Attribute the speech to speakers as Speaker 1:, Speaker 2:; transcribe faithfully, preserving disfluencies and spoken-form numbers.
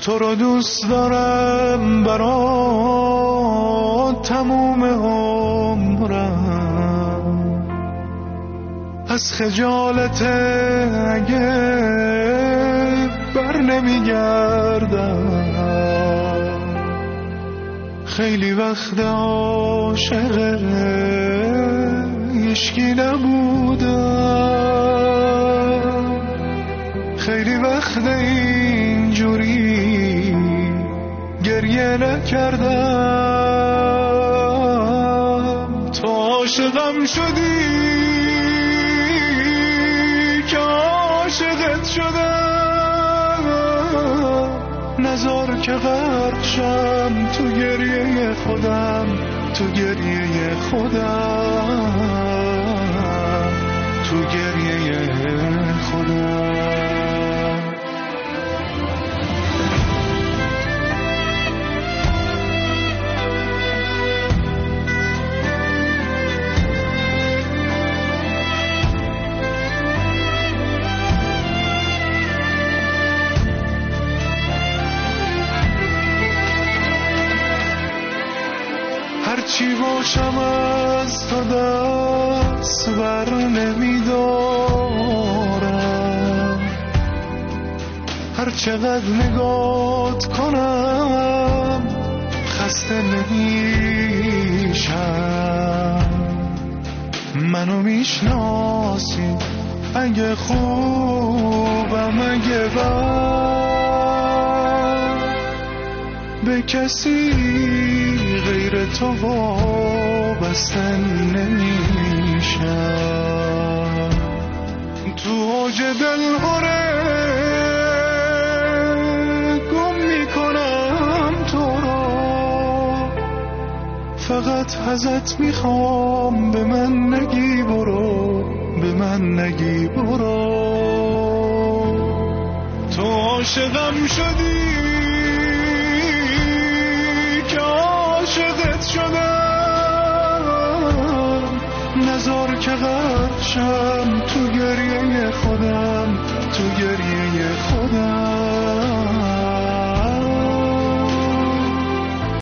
Speaker 1: تو رو دوست دارم برات تموم عمرم، از خجالت اگه بر نمیگردم. خیلی وقت عاشق هیچکی نبودم، خیلی وقت اینجوری گریه نکردم. تو عاشقم شدی که عاشقت شدم، نذار که غرق شم تو گریه خودم، تو گریه خودم، تو گریه خودم. هرچی باشم از تو دست بر نمیدارم، هر چقدر نگات کنم خسته نمیشم. منو میشناسی اگه خوبم اگه بد، به کسی غیر تو وابسته نمیشم. تو اوج دلهوره گم میکنم تو رو، فقط ازت میخوام به من نگی برو، به من نگی برو. تو عاشقم شدی که عاشقت شدم، نذار که غرق شم تو گریه خودم، تو گریه